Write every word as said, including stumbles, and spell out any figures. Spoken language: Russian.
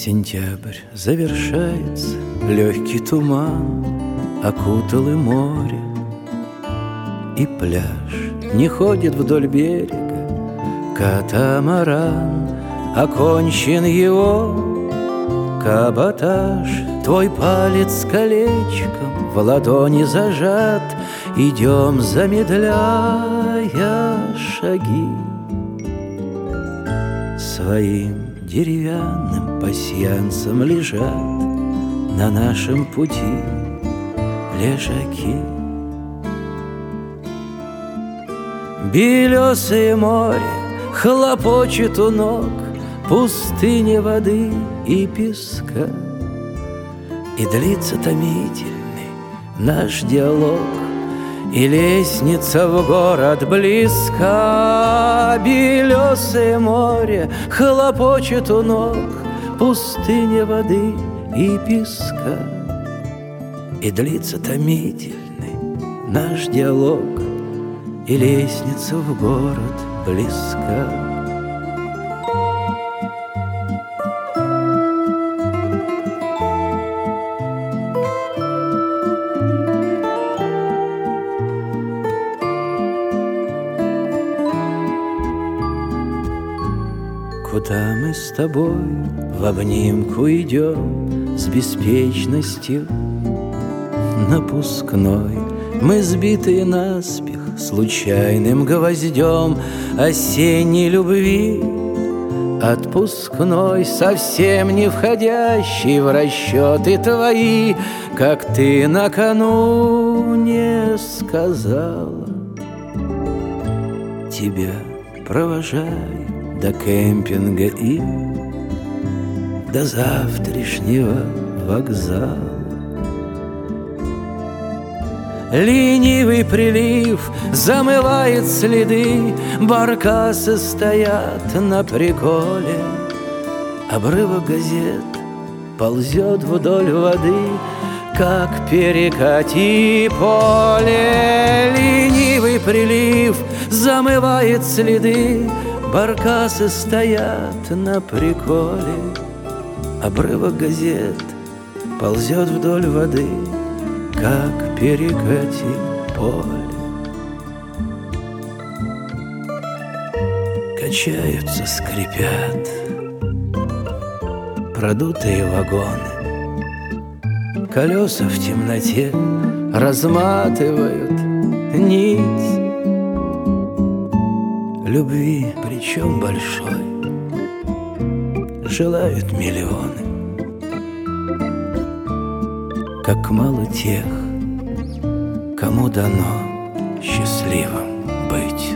Сентябрь завершается, легкий туман окутал и море, и пляж не ходит вдоль берега катамаран. Окончен его каботаж, твой палец колечком в ладони зажат. Идем, замедляя шаги, своим деревянным пасьянцем лежат на нашем пути лежаки. Белесое море хлопочет у ног, пустыня воды и песка, и длится томительный наш диалог, и лестница в город близка. Белесое море хлопочет у ног, пустыня воды и песка, и длится томительный наш диалог, и лестница в город близка. Куда мы с тобой в обнимку идем с беспечностью напускной? Мы сбитые наспех случайным гвоздем осенней любви отпускной, совсем не входящий в расчеты твои, как ты накануне сказала. Тебя провожаю до кемпинга и до завтрашнего вокзала. Ленивый прилив замывает следы, баркасы стоят на приколе. Обрывок газет ползет вдоль воды, как перекати поле. Ленивый прилив замывает следы, баркасы стоят на приколе. Обрывок газет ползет вдоль воды, как перекати поле. Качаются, скрипят продутые вагоны, колеса в темноте разматывают нить любви, причем большой, желают миллионы. Как мало тех, кому дано счастливым быть.